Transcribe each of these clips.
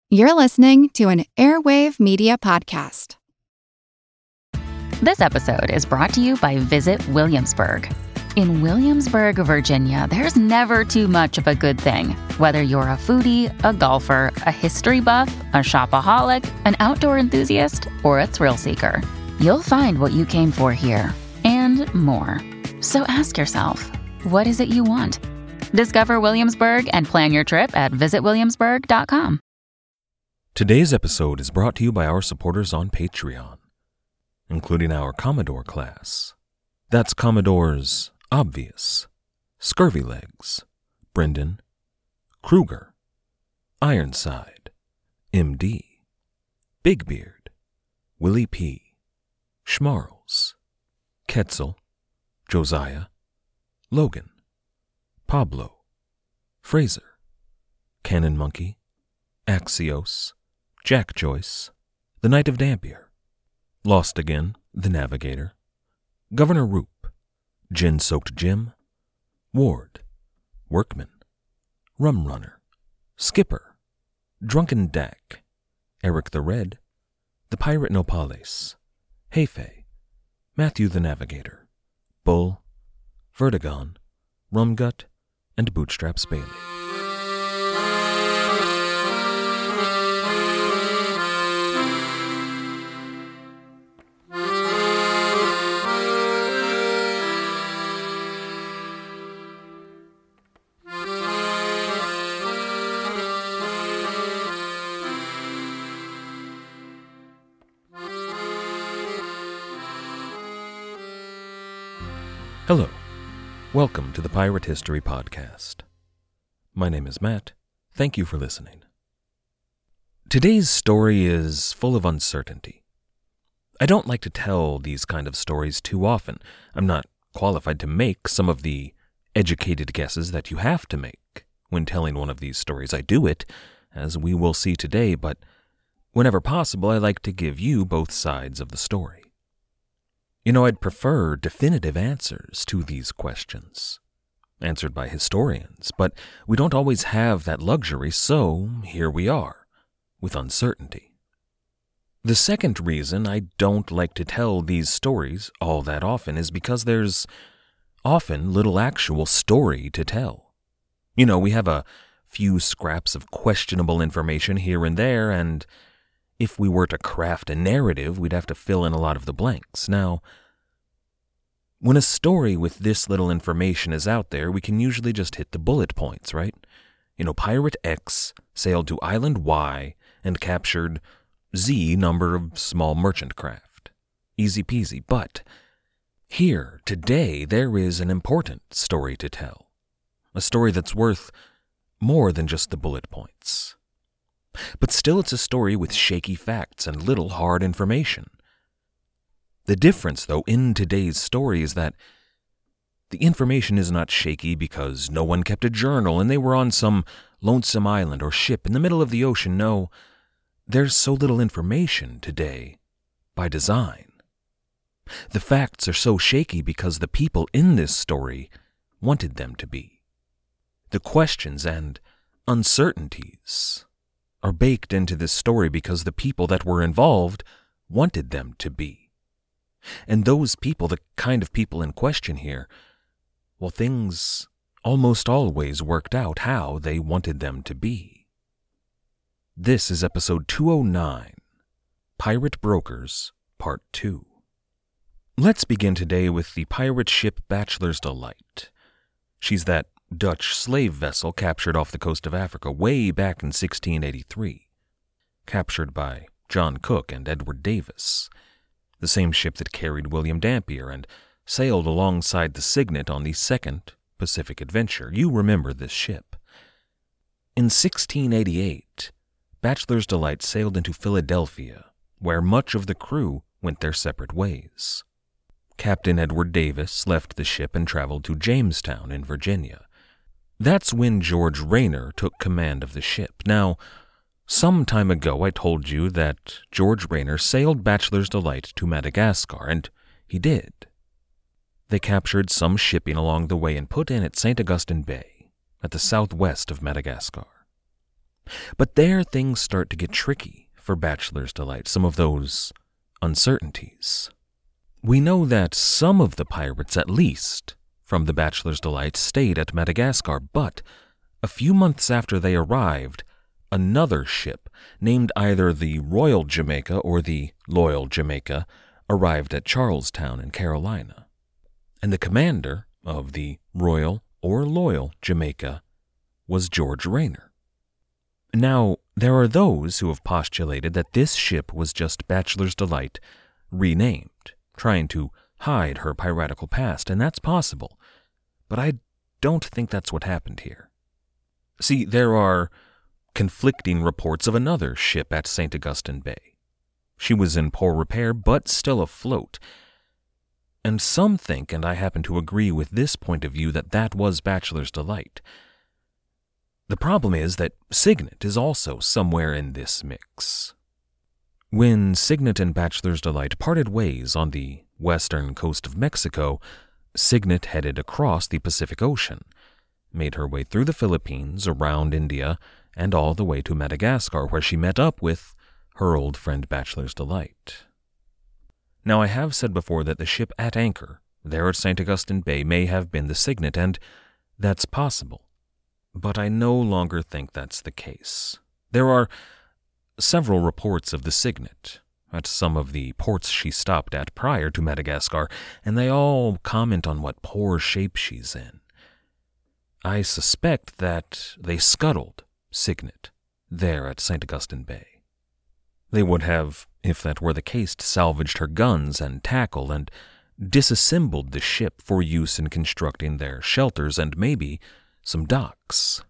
You're listening to an Airwave Media Podcast. This episode is brought to you by Visit Williamsburg. In Williamsburg, Virginia, there's never too much of a good thing. Whether you're a foodie, a golfer, a history buff, a shopaholic, an outdoor enthusiast, or a thrill seeker, you'll find what you came for here and more. So ask yourself, what is it you want? Discover Williamsburg and plan your trip at visitwilliamsburg.com. Today's episode is brought to you by our supporters on Patreon, including our Commodore class. That's Commodores Obvious, Scurvy Legs, Brendan, Kruger, Ironside, MD, Big Beard, Willie P., Schmarls, Ketzel, Josiah, Logan, Pablo, Fraser, Cannon Monkey, Axios, Jack Joyce, The Knight of Dampier, Lost Again, The Navigator, Governor Roop, Gin-Soaked Jim, Ward, Workman, Rum Runner, Skipper, Drunken Dak, Eric the Red, The Pirate Nopales, Hefe, Matthew the Navigator, Bull, Vertigon, Rumgut, and Bootstraps Bailey. Hello, welcome to the Pirate History Podcast. My name is Matt. Thank you for listening. Today's story is full of uncertainty. I don't like to tell these kind of stories too often. I'm not qualified to make some of the educated guesses that you have to make when telling one of these stories. I do it, as we will see today, but whenever possible, I like to give you both sides of the story. You know, I'd prefer definitive answers to these questions, answered by historians, but we don't always have that luxury, so here we are, with uncertainty. The second reason I don't like to tell these stories all that often is because there's often little actual story to tell. You know, we have a few scraps of questionable information here and there, and if we were to craft a narrative, we'd have to fill in a lot of the blanks. Now, when a story with this little information is out there, we can usually just hit the bullet points, right? You know, Pirate X sailed to Island Y and captured Z number of small merchant craft. Easy peasy. But here, today, there is an important story to tell. A story that's worth more than just the bullet points. But still, it's a story with shaky facts and little hard information. The difference, though, in today's story is that the information is not shaky because no one kept a journal and they were on some lonesome island or ship in the middle of the ocean. No, there's so little information today by design. The facts are so shaky because the people in this story wanted them to be. The questions and uncertainties are baked into this story because the people that were involved wanted them to be. And those people, the kind of people in question here, well, things almost always worked out how they wanted them to be. This is episode 209, Pirate Brokers, Part 2. Let's begin today with the pirate ship Bachelor's Delight. She's that Dutch slave vessel captured off the coast of Africa way back in 1683, captured by John Cook and Edward Davis, the same ship that carried William Dampier and sailed alongside the Signet on the Second Pacific Adventure. You remember this ship. In 1688, Bachelor's Delight sailed into Philadelphia, where much of the crew went their separate ways. Captain Edward Davis left the ship and traveled to Jamestown in Virginia. That's when George Rayner took command of the ship. Now, some time ago I told you that George Rayner sailed Bachelor's Delight to Madagascar, and he did. They captured some shipping along the way and put in at St. Augustine Bay, at the southwest of Madagascar. But there things start to get tricky for Bachelor's Delight, some of those uncertainties. We know that some of the pirates, at least, from the Bachelor's Delight stayed at Madagascar, but a few months after they arrived, another ship, named either the Royal Jamaica or the Loyal Jamaica, arrived at Charlestown in Carolina. And the commander of the Royal or Loyal Jamaica was George Rayner. Now, there are those who have postulated that this ship was just Bachelor's Delight renamed, trying to hide her piratical past, and that's possible. But I don't think that's what happened here. See, there are conflicting reports of another ship at St. Augustine Bay. She was in poor repair, but still afloat. And some think, and I happen to agree with this point of view, that that was Bachelor's Delight. The problem is that Signet is also somewhere in this mix. When Signet and Bachelor's Delight parted ways on the western coast of Mexico, Signet headed across the Pacific Ocean, made her way through the Philippines, around India, and all the way to Madagascar, where she met up with her old friend Bachelor's Delight. Now, I have said before that the ship at anchor there at St. Augustine Bay may have been the Signet, and that's possible. But I no longer think that's the case. There are several reports of the Signet at some of the ports she stopped at prior to Madagascar, and they all comment on what poor shape she's in. I suspect that they scuttled Signet there at St. Augustine Bay. They would have, if that were the case, salvaged her guns and tackle and disassembled the ship for use in constructing their shelters and maybe some docks.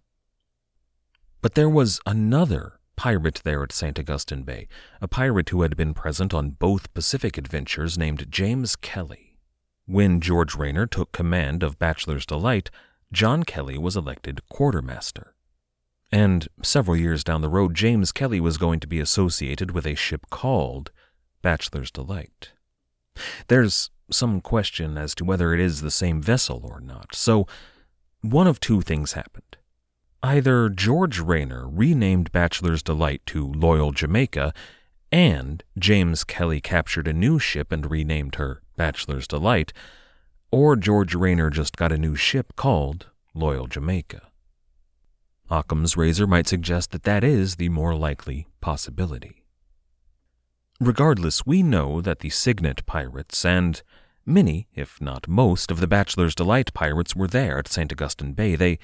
But there was another pirate there at St. Augustine Bay, a pirate who had been present on both Pacific adventures named James Kelly. When George Rayner took command of Bachelor's Delight, John Kelly was elected quartermaster. And several years down the road, James Kelly was going to be associated with a ship called Bachelor's Delight. There's some question as to whether it is the same vessel or not, so one of two things happened. Either George Rayner renamed Bachelor's Delight to Loyal Jamaica, and James Kelly captured a new ship and renamed her Bachelor's Delight, or George Rayner just got a new ship called Loyal Jamaica. Occam's razor might suggest that that is the more likely possibility. Regardless, we know that the Signet pirates and many, if not most, of the Bachelor's Delight pirates were there at St. Augustine Bay. They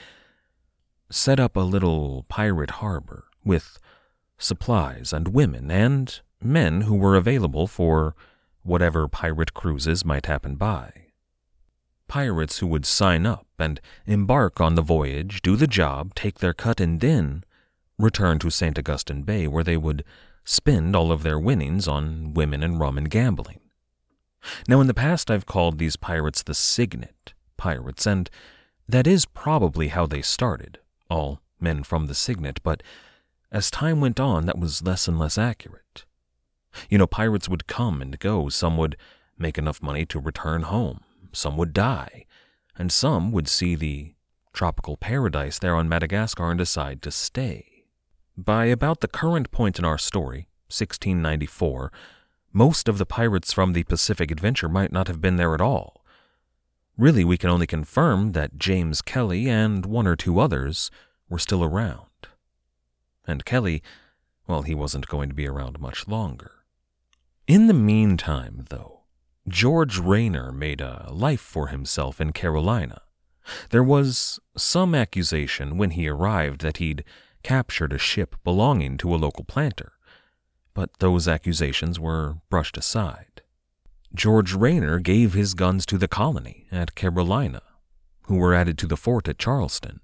set up a little pirate harbor with supplies and women and men who were available for whatever pirate cruises might happen by. Pirates who would sign up and embark on the voyage, do the job, take their cut, and then return to St. Augustine Bay, where they would spend all of their winnings on women and rum and gambling. Now, in the past, I've called these pirates the Signet pirates, and that is probably how they started, all men from the Signet, but as time went on, that was less and less accurate. Pirates would come and go. Some would make enough money to return home. Some would die, and some would see the tropical paradise there on Madagascar and decide to stay. By about the current point in our story, 1694, most of the pirates from the Pacific Adventure might not have been there at all. Really, we can only confirm that James Kelly and one or two others were still around. And Kelly, well, he wasn't going to be around much longer. In the meantime, though, George Rayner made a life for himself in Carolina. There was some accusation when he arrived that he'd captured a ship belonging to a local planter, but those accusations were brushed aside. George Rayner gave his guns to the colony at Carolina, who were added to the fort at Charleston.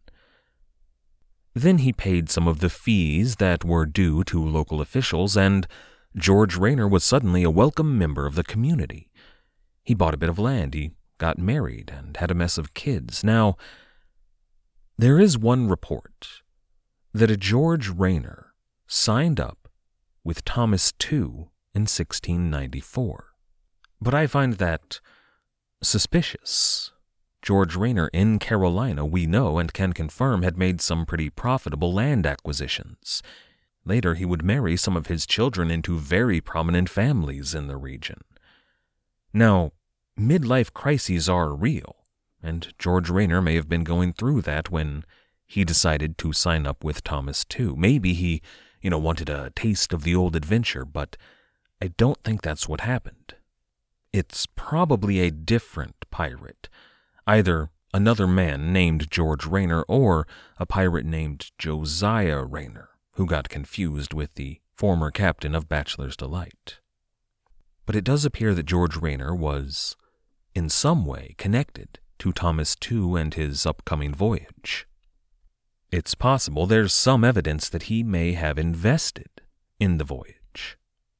Then he paid some of the fees that were due to local officials, and George Rayner was suddenly a welcome member of the community. He bought a bit of land, he got married, and had a mess of kids. Now, there is one report that a George Rayner signed up with Thomas Tew in 1694. But I find that suspicious. George Rayner in Carolina, we know and can confirm, had made some pretty profitable land acquisitions. Later, he would marry some of his children into very prominent families in the region. Now, midlife crises are real, and George Rayner may have been going through that when he decided to sign up with Thomas Tew. Maybe he, wanted a taste of the old adventure, but I don't think that's what happened. It's probably a different pirate, either another man named George Rayner or a pirate named Josiah Rayner, who got confused with the former captain of Bachelor's Delight. But it does appear that George Rayner was, in some way, connected to Thomas Tew and his upcoming voyage. It's possible there's some evidence that he may have invested in the voyage.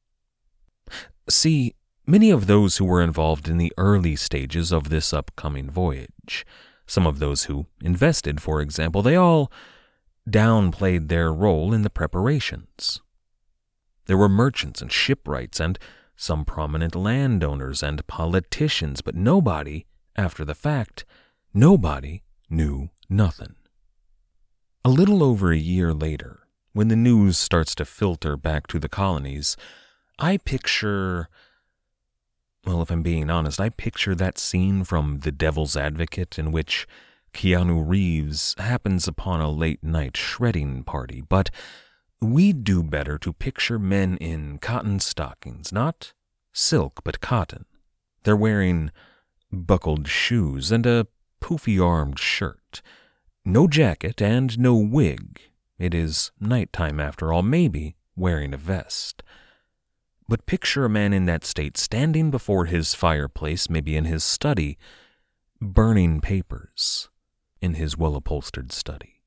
See, many of those who were involved in the early stages of this upcoming voyage, some of those who invested, for example, they all downplayed their role in the preparations. There were merchants and shipwrights and some prominent landowners and politicians, but nobody, after the fact, nobody knew nothing. A little over a year later, when the news starts to filter back to the colonies, I picture, if I'm being honest, I picture that scene from The Devil's Advocate in which Keanu Reeves happens upon a late-night shredding party, but we'd do better to picture men in cotton stockings, not silk but cotton. They're wearing buckled shoes and a poofy-armed shirt. No jacket and no wig. It is nighttime after all, maybe wearing a vest. But picture a man in that state standing before his fireplace, maybe in his study, burning papers in his well-upholstered study.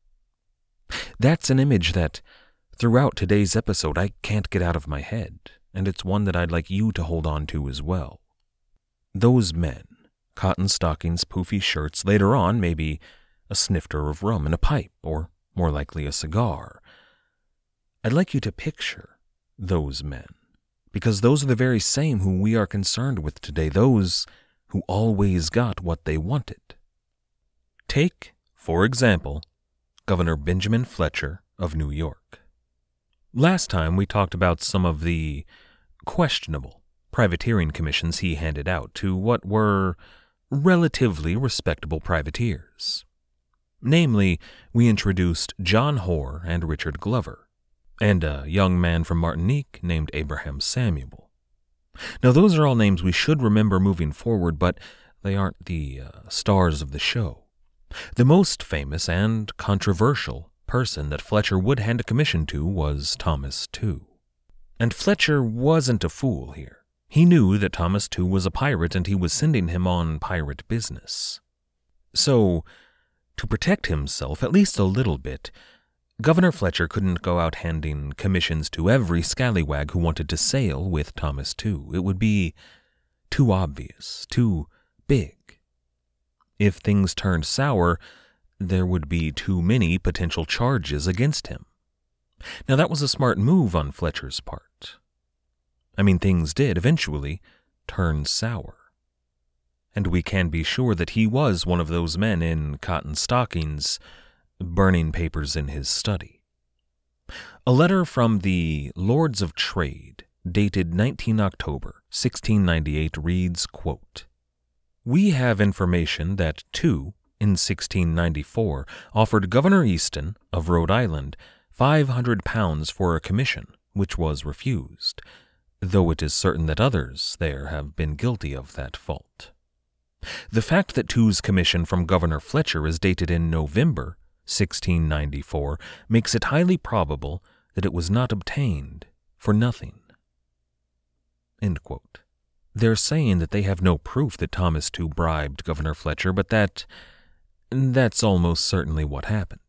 That's an image that, throughout today's episode, I can't get out of my head, and it's one that I'd like you to hold on to as well. Those men, cotton stockings, poofy shirts, later on maybe a snifter of rum and a pipe, or more likely a cigar. I'd like you to picture those men, because those are the very same who we are concerned with today, those who always got what they wanted. Take, for example, Governor Benjamin Fletcher of New York. Last time we talked about some of the questionable privateering commissions he handed out to what were relatively respectable privateers. Namely, we introduced John Hoare and Richard Glover, and a young man from Martinique named Abraham Samuel. Now, those are all names we should remember moving forward, but they aren't the stars of the show. The most famous and controversial person that Fletcher would hand a commission to was Thomas Tew. And Fletcher wasn't a fool here. He knew that Thomas Tew was a pirate and he was sending him on pirate business. So, to protect himself, at least a little bit, Governor Fletcher couldn't go out handing commissions to every scallywag who wanted to sail with Thomas Tew. It would be too obvious, too big. If things turned sour, there would be too many potential charges against him. Now, that was a smart move on Fletcher's part. Things did eventually turn sour. And we can be sure that he was one of those men in cotton stockings, burning papers in his study. A letter from the Lords of Trade, dated 19 October, 1698, reads, quote, "We have information that Tew, in 1694, offered Governor Easton, of Rhode Island, £500 for a commission, which was refused, though it is certain that others there have been guilty of that fault. The fact that Tew's commission from Governor Fletcher is dated in November 1694 makes it highly probable that it was not obtained for nothing." End quote. They're saying that they have no proof that Thomas Tew bribed Governor Fletcher, but that's almost certainly what happened.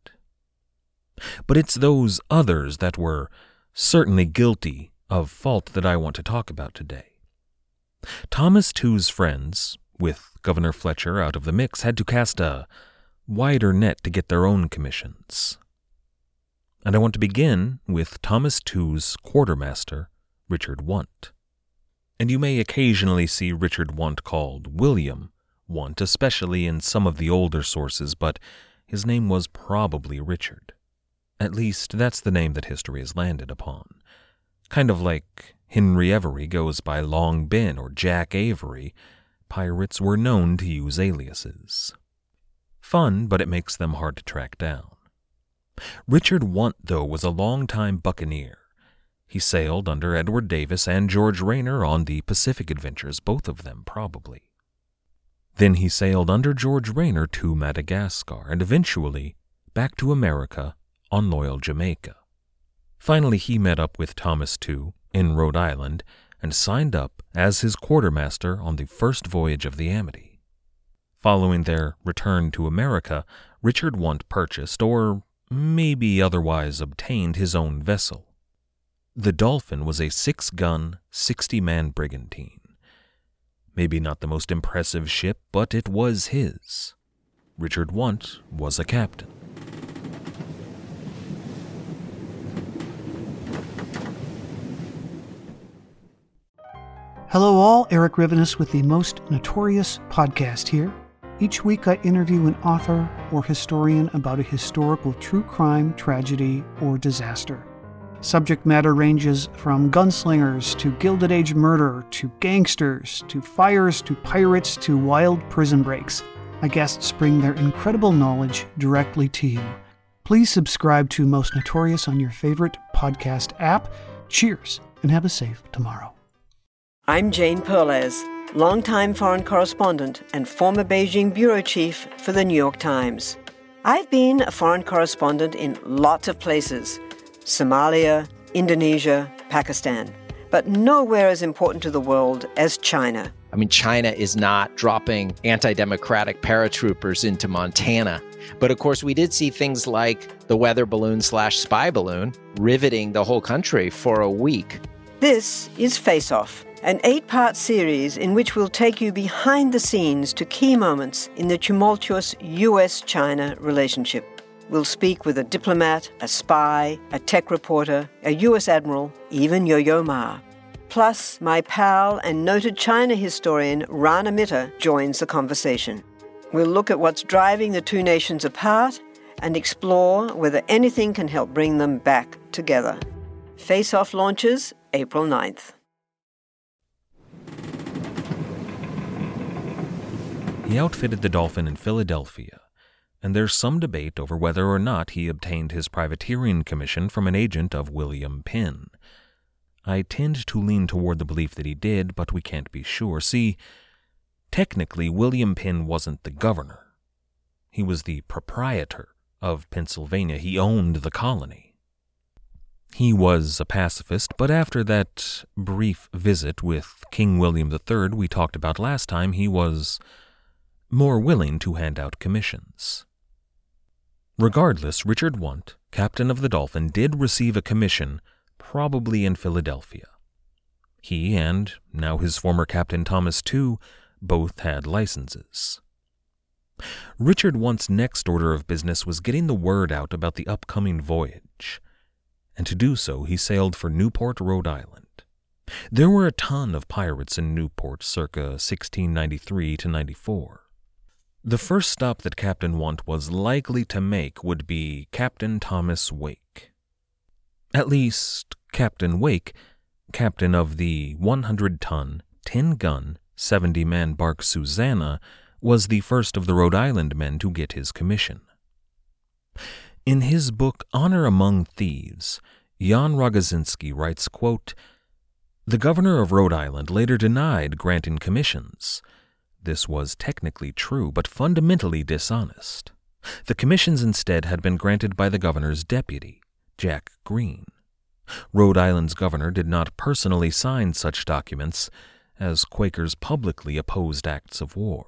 But it's those others that were certainly guilty of fault that I want to talk about today. Thomas Tew's friends, with Governor Fletcher out of the mix, had to cast a wider net to get their own commissions. And I want to begin with Thomas Tew's quartermaster, Richard Want. And you may occasionally see Richard Want called William Want, especially in some of the older sources, but his name was probably Richard. At least, that's the name that history has landed upon. Kind of like Henry Avery goes by Long Ben or Jack Avery, pirates were known to use aliases. Fun, but it makes them hard to track down. Richard Want, though, was a long-time buccaneer. He sailed under Edward Davis and George Rayner on the Pacific adventures, both of them probably. Then he sailed under George Rayner to Madagascar and eventually back to America on loyal Jamaica. Finally, he met up with Thomas Tew in Rhode Island and signed up as his quartermaster on the first voyage of the Amity. Following their return to America, Richard Want purchased, or maybe otherwise obtained, his own vessel. The Dolphin was a 6-gun, 60-man brigantine. Maybe not the most impressive ship, but it was his. Richard Want was a captain. Hello all, Eric Rivenes with the Most Notorious podcast here. Each week I interview an author or historian about a historical true crime, tragedy, or disaster. Subject matter ranges from gunslingers to Gilded Age murder to gangsters to fires to pirates to wild prison breaks. My guests bring their incredible knowledge directly to you. Please subscribe to Most Notorious on your favorite podcast app. Cheers, and have a safe tomorrow. I'm Jane Perlez, longtime foreign correspondent and former Beijing bureau chief for the New York Times. I've been a foreign correspondent in lots of places: Somalia, Indonesia, Pakistan, but nowhere as important to the world as China. I mean, China is not dropping anti-democratic paratroopers into Montana. But of course, we did see things like the weather balloon/spy balloon riveting the whole country for a week. This is Face Off, an 8-part series in which we'll take you behind the scenes to key moments in the tumultuous U.S.-China relationship. We'll speak with a diplomat, a spy, a tech reporter, a U.S. admiral, even Yo-Yo Ma. Plus, my pal and noted China historian Rana Mitter joins the conversation. We'll look at what's driving the two nations apart and explore whether anything can help bring them back together. Face Off launches April 9th. He outfitted the Dolphin in Philadelphia, and there's some debate over whether or not he obtained his privateering commission from an agent of William Penn. I tend to lean toward the belief that he did, but we can't be sure. See, technically, William Penn wasn't the governor. He was the proprietor of Pennsylvania. He owned the colony. He was a pacifist, but after that brief visit with King William III we talked about last time, he was more willing to hand out commissions. Regardless, Richard Want, captain of the Dolphin, did receive a commission, probably in Philadelphia. He and now his former captain Thomas Tew both had licenses. Richard Want's next order of business was getting the word out about the upcoming voyage, and to do so he sailed for Newport, Rhode Island. There were a ton of pirates in Newport circa 1693 to 94. The first stop that Captain Want was likely to make would be Captain Thomas Wake. At least, Captain Wake, captain of the 100-ton, 10-gun, 70-man bark Susanna, was the first of the Rhode Island men to get his commission. In his book Honor Among Thieves, Jan Rogozinski writes, quote, "The governor of Rhode Island later denied granting commissions. This was technically true, but fundamentally dishonest. The commissions instead had been granted by the governor's deputy, Jack Green. Rhode Island's governor did not personally sign such documents, as Quakers publicly opposed acts of war."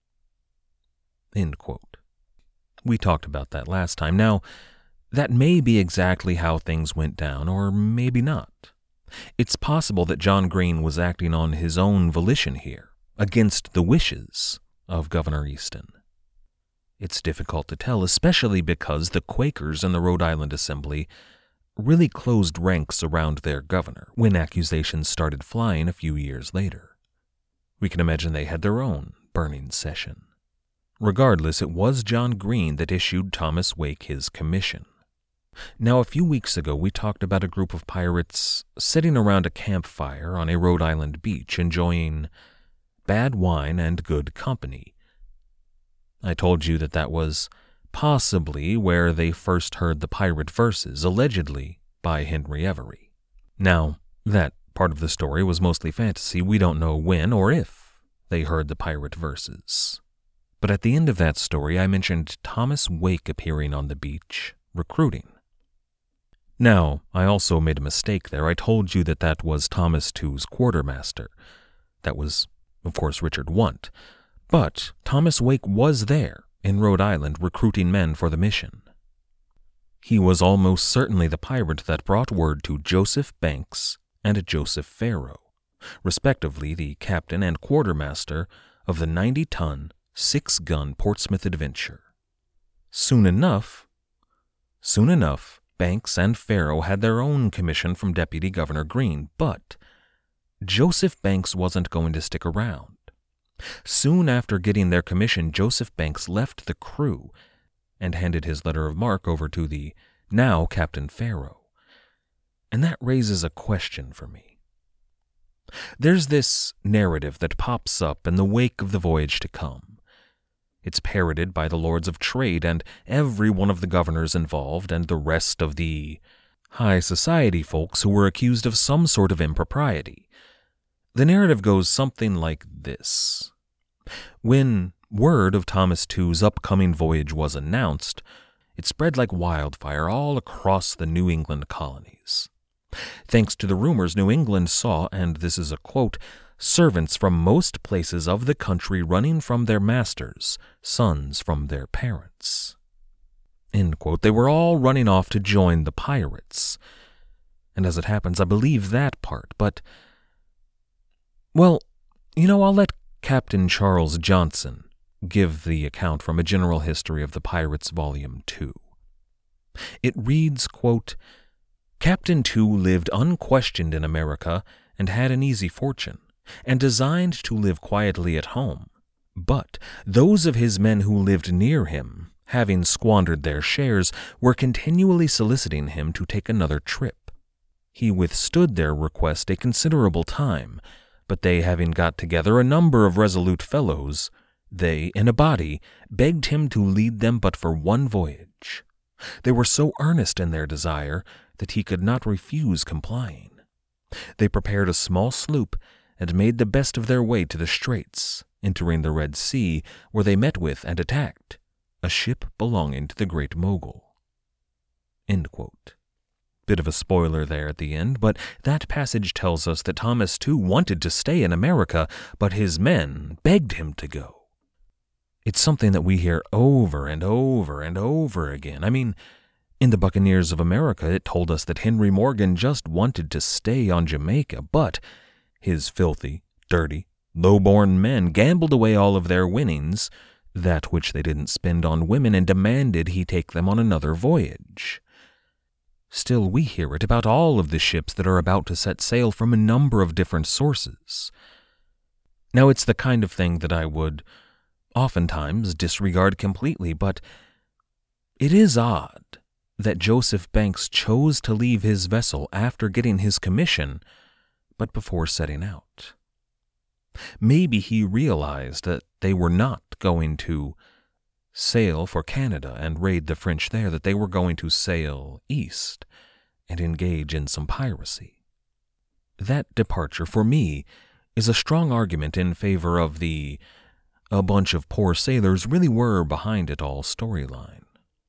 End quote. We talked about that last time. Now, that may be exactly how things went down, or maybe not. It's possible that John Green was acting on his own volition here, against the wishes of Governor Easton. It's difficult to tell, especially because the Quakers in the Rhode Island Assembly really closed ranks around their governor when accusations started flying a few years later. We can imagine they had their own burning session. Regardless, it was John Green that issued Thomas Wake his commission. Now, a few weeks ago, we talked about a group of pirates sitting around a campfire on a Rhode Island beach enjoying bad wine and good company. I told you that that was possibly where they first heard the pirate verses, allegedly by Henry Every. Now, that part of the story was mostly fantasy. We don't know when or if they heard the pirate verses. But at the end of that story, I mentioned Thomas Wake appearing on the beach, recruiting. Now, I also made a mistake there. I told you that that was Thomas II's quartermaster. That was, of course, Richard Wundt. But Thomas Wake was there in Rhode Island recruiting men for the mission. He was almost certainly the pirate that brought word to Joseph Banks and Joseph Farrow, respectively the captain and quartermaster of the 90-ton, 6-gun Portsmouth Adventure. Soon enough, Banks and Farrow had their own commission from Deputy Governor Green, but Joseph Banks wasn't going to stick around. Soon after getting their commission, Joseph Banks left the crew and handed his letter of marque over to the now Captain Farrow. And that raises a question for me. There's this narrative that pops up in the wake of the voyage to come. It's parroted by the Lords of Trade and every one of the governors involved and the rest of the high society folks who were accused of some sort of impropriety. The narrative goes something like this. When word of Thomas II's upcoming voyage was announced, it spread like wildfire all across the New England colonies. Thanks to the rumors, New England saw, and this is a quote, servants from most places of the country running from their masters, sons from their parents. End quote. They were all running off to join the pirates. And as it happens, I believe that part, but, well, I'll let Captain Charles Johnson give the account from A General History of the Pirates, Volume 2. It reads, quote, Captain II lived unquestioned in America and had an easy fortune, and designed to live quietly at home. But those of his men who lived near him, having squandered their shares, were continually soliciting him to take another trip. He withstood their request a considerable time, but they having got together a number of resolute fellows, they, in a body, begged him to lead them but for one voyage. They were so earnest in their desire that he could not refuse complying. They prepared a small sloop and made the best of their way to the Straits, entering the Red Sea, where they met with and attacked a ship belonging to the Great Mogul. End quote. Bit of a spoiler there at the end, but that passage tells us that Thomas II wanted to stay in America, but his men begged him to go. It's something that we hear over and over and over again. I mean, in the Buccaneers of America, it told us that Henry Morgan just wanted to stay on Jamaica, but his filthy, dirty, low-born men gambled away all of their winnings, that which they didn't spend on women, and demanded he take them on another voyage. Still, we hear it about all of the ships that are about to set sail from a number of different sources. Now, it's the kind of thing that I would oftentimes disregard completely, but it is odd that Joseph Banks chose to leave his vessel after getting his commission, but before setting out. Maybe he realized that they were not going to sail for Canada and raid the French there, that they were going to sail east and engage in some piracy. That departure, for me, is a strong argument in favor of the "a bunch of poor sailors really were behind it all" storyline.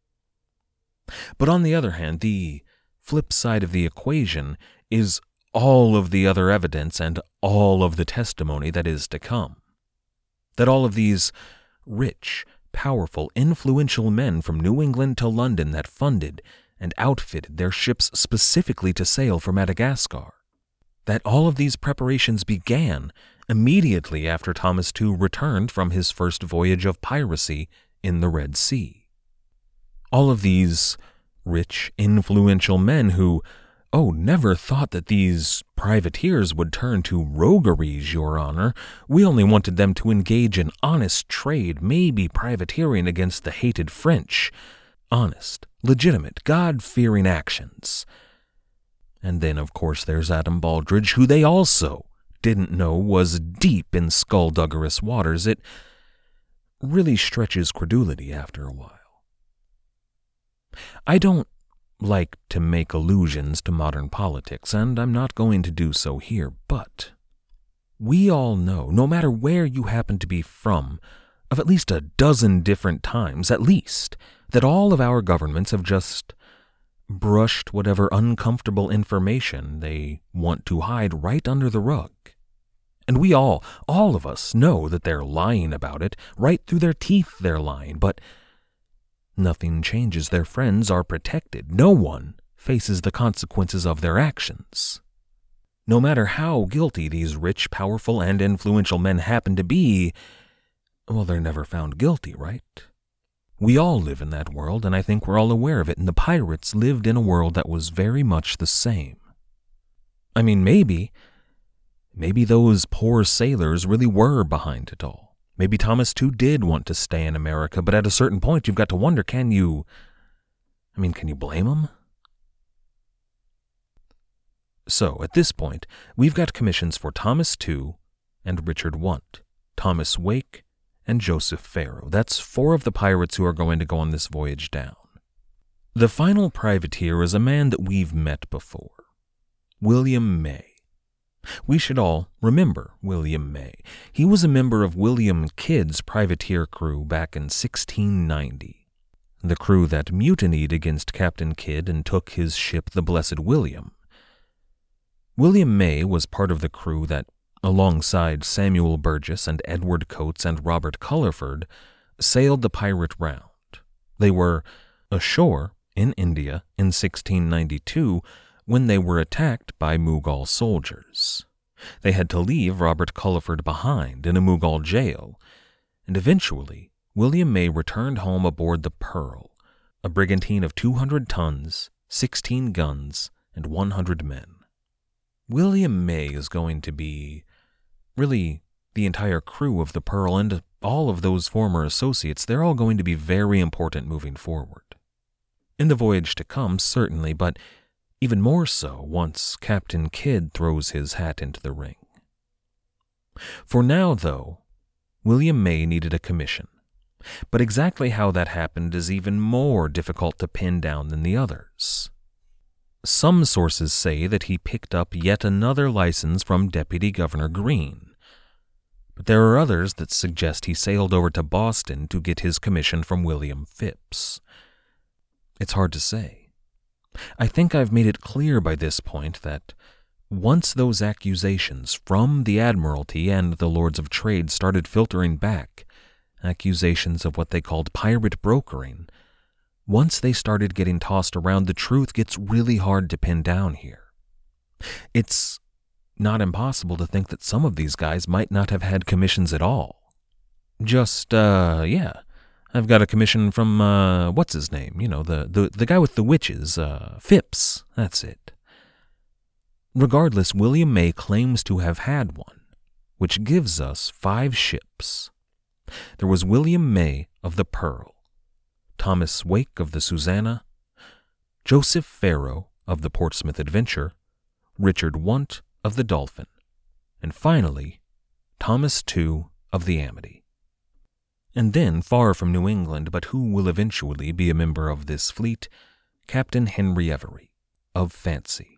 But on the other hand, the flip side of the equation is all of the other evidence and all of the testimony that is to come. That all of these rich, powerful, influential men from New England to London that funded and outfitted their ships specifically to sail for Madagascar, that all of these preparations began immediately after Thomas II returned from his first voyage of piracy in the Red Sea. All of these rich, influential men who "Oh, never thought that these privateers would turn to rogueries, Your Honor. We only wanted them to engage in honest trade, maybe privateering against the hated French. Honest, legitimate, God-fearing actions." And then, of course, there's Adam Baldridge, who they also didn't know was deep in skullduggerous waters. It really stretches credulity after a while. I don't like to make allusions to modern politics, and I'm not going to do so here, but we all know, no matter where you happen to be from, of at least a dozen different times, at least, that all of our governments have just brushed whatever uncomfortable information they want to hide right under the rug. And we all of us know that they're lying about it, right through their teeth they're lying, but nothing changes. Their friends are protected. No one faces the consequences of their actions. No matter how guilty these rich, powerful, and influential men happen to be, well, they're never found guilty, right? We all live in that world, and I think we're all aware of it, and the pirates lived in a world that was very much the same. I mean, maybe those poor sailors really were behind it all. Maybe Thomas too did want to stay in America, but at a certain point you've got to wonder, can you blame him? So, at this point, we've got commissions for Thomas Tew and Richard Want, Thomas Wake, and Joseph Farrow. That's 4 of the pirates who are going to go on this voyage down. The final privateer is a man that we've met before, William May. We should all remember William May. He was a member of William Kidd's privateer crew back in 1690, the crew that mutinied against Captain Kidd and took his ship, the Blessed William. William May was part of the crew that, alongside Samuel Burgess and Edward Coates and Robert Culliford, sailed the pirate round. They were ashore in India in 1692 when they were attacked by Mughal soldiers. They had to leave Robert Culliford behind in a Mughal jail, and eventually William May returned home aboard the Pearl, a brigantine of 200 tons, 16 guns, and 100 men. William May is going to be, really, the entire crew of the Pearl and all of those former associates. They're all going to be very important moving forward. In the voyage to come, certainly, but even more so once Captain Kidd throws his hat into the ring. For now, though, William May needed a commission, but exactly how that happened is even more difficult to pin down than the others. Some sources say that he picked up yet another license from Deputy Governor Greene, but there are others that suggest he sailed over to Boston to get his commission from William Phipps. It's hard to say. I think I've made it clear by this point that once those accusations from the Admiralty and the Lords of Trade started filtering back, accusations of what they called pirate brokering, once they started getting tossed around, the truth gets really hard to pin down here. It's not impossible to think that some of these guys might not have had commissions at all. Just, I've got a commission from, what's his name? The guy with the witches, Phipps, that's it. Regardless, William May claims to have had one, which gives us 5 ships. There was William May of the Pearl, Thomas Wake of the Susanna, Joseph Farrow of the Portsmouth Adventure, Richard Want of the Dolphin, and finally, Thomas Tew of the Amity. And then, far from New England, but who will eventually be a member of this fleet, Captain Henry Every of Fancy.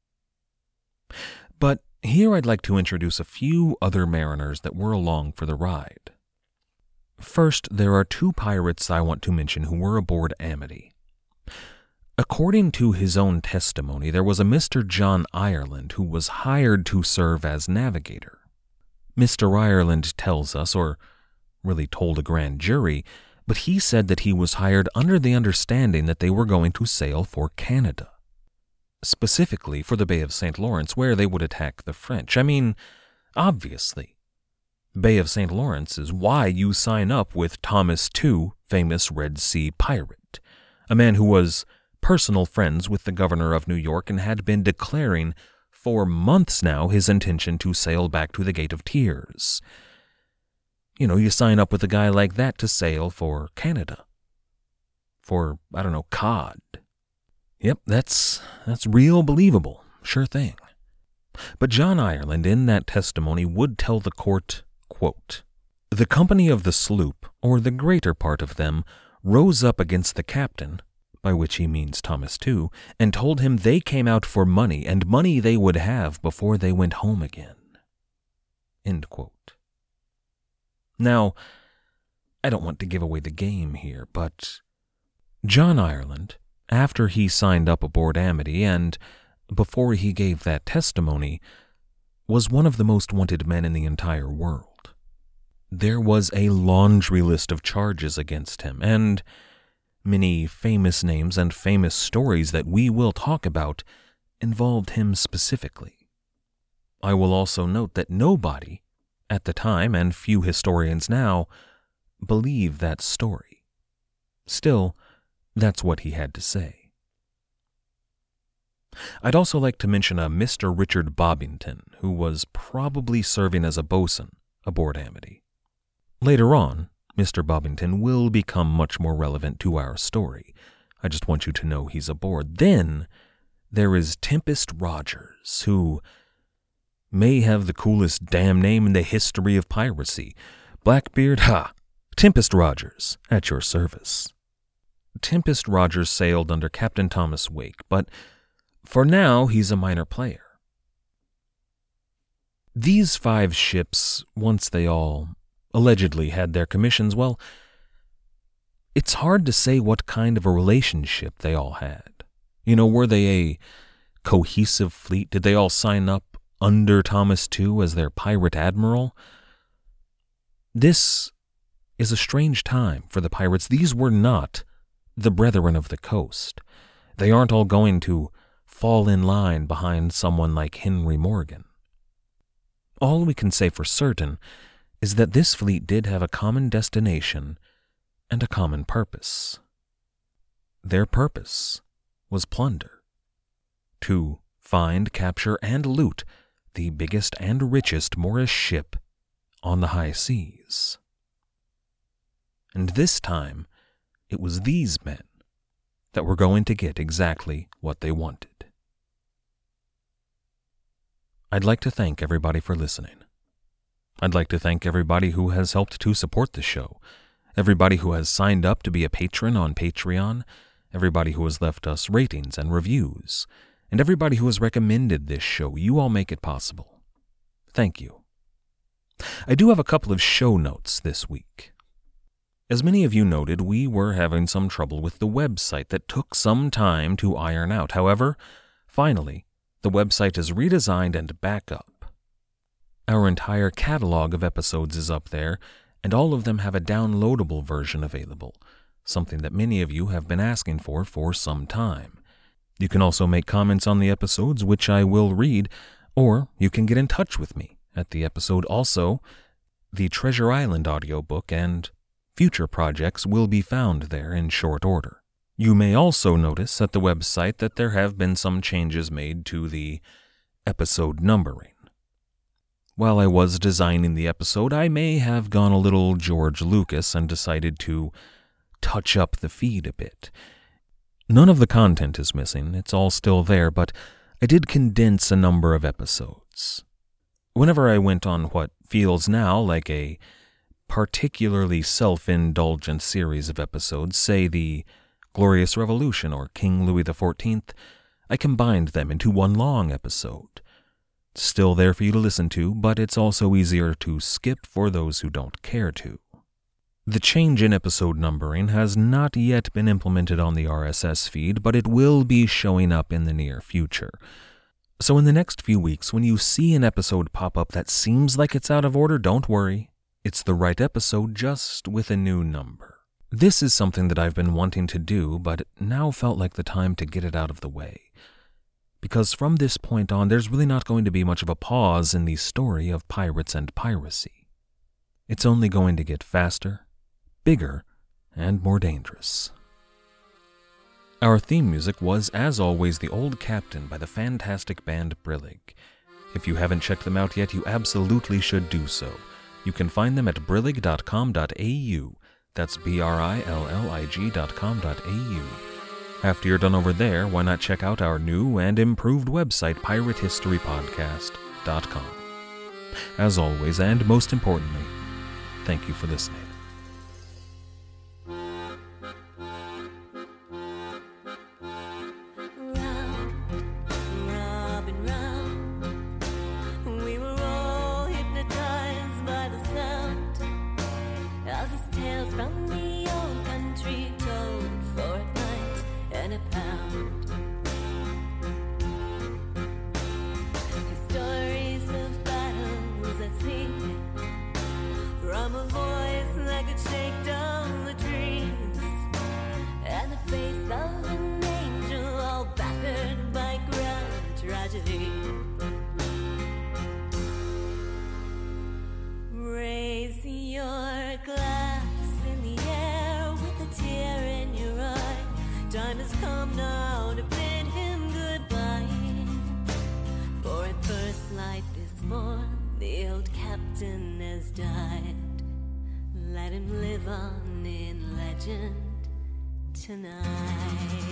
But here I'd like to introduce a few other mariners that were along for the ride. First, there are 2 pirates I want to mention who were aboard Amity. According to his own testimony, there was a Mr. John Ireland who was hired to serve as navigator. Mr. Ireland tells us, or really told a grand jury, but he said that he was hired under the understanding that they were going to sail for Canada, specifically for the Bay of St. Lawrence, where they would attack the French. I mean, obviously, Bay of St. Lawrence is why you sign up with Thomas Tew, famous Red Sea pirate, a man who was personal friends with the governor of New York and had been declaring for months now his intention to sail back to the Gate of Tears. You know, you sign up with a guy like that to sail for Canada. For, I don't know, cod. Yep, that's real believable. Sure thing. But John Ireland, in that testimony, would tell the court, quote, "The company of the sloop, or the greater part of them, rose up against the captain," by which he means Thomas Tew, "and told him they came out for money, and money they would have before they went home again." End quote. Now, I don't want to give away the game here, but John Ireland, after he signed up aboard Amity and before he gave that testimony, was one of the most wanted men in the entire world. There was a laundry list of charges against him, and many famous names and famous stories that we will talk about involved him specifically. I will also note that nobody, at the time, and few historians now, believe that story. Still, that's what he had to say. I'd also like to mention a Mr. Richard Bobbington, who was probably serving as a bosun aboard Amity. Later on, Mr. Bobbington will become much more relevant to our story. I just want you to know he's aboard. Then, there is Tempest Rogers, who may have the coolest damn name in the history of piracy. Blackbeard, Tempest Rogers, at your service. Tempest Rogers sailed under Captain Thomas Wake, but for now, he's a minor player. These 5 ships, once they all allegedly had their commissions, well, it's hard to say what kind of a relationship they all had. You know, were they a cohesive fleet? Did they all sign up under Thomas Tew as their pirate admiral? This is a strange time for the pirates. These were not the Brethren of the Coast. They aren't all going to fall in line behind someone like Henry Morgan. All we can say for certain is that this fleet did have a common destination and a common purpose. Their purpose was plunder. To find, capture, and loot the biggest and richest Moorish ship on the high seas. And this time, it was these men that were going to get exactly what they wanted. I'd like to thank everybody for listening. I'd like to thank everybody who has helped to support the show, everybody who has signed up to be a patron on Patreon, everybody who has left us ratings and reviews, and everybody who has recommended this show. You all make it possible. Thank you. I do have a couple of show notes this week. As many of you noted, we were having some trouble with the website that took some time to iron out. However, finally, the website is redesigned and back up. Our entire catalog of episodes is up there, and all of them have a downloadable version available, something that many of you have been asking for some time. You can also make comments on the episodes, which I will read, or you can get in touch with me at the episode. Also, the Treasure Island audiobook and future projects will be found there in short order. You may also notice at the website that there have been some changes made to the episode numbering. While I was designing the episode, I may have gone a little George Lucas and decided to touch up the feed a bit. None of the content is missing, it's all still there, but I did condense a number of episodes. Whenever I went on what feels now like a particularly self-indulgent series of episodes, say the Glorious Revolution or King Louis XIV, I combined them into one long episode. Still there for you to listen to, but it's also easier to skip for those who don't care to. The change in episode numbering has not yet been implemented on the RSS feed, but it will be showing up in the near future. So in the next few weeks, when you see an episode pop up that seems like it's out of order, don't worry. It's the right episode, just with a new number. This is something that I've been wanting to do, but now felt like the time to get it out of the way. Because from this point on, there's really not going to be much of a pause in the story of pirates and piracy. It's only going to get faster, bigger, and more dangerous. Our theme music was, as always, The Old Captain by the fantastic band Brillig. If you haven't checked them out yet, you absolutely should do so. You can find them at brillig.com.au. That's BRILLIG.com.au. After you're done over there, why not check out our new and improved website, piratehistorypodcast.com. As always, and most importantly, thank you for listening. Raise your glass in the air with a tear in your eye. Time has come now to bid him goodbye. For at first light this morn, the old captain has died. Let him live on in legend tonight.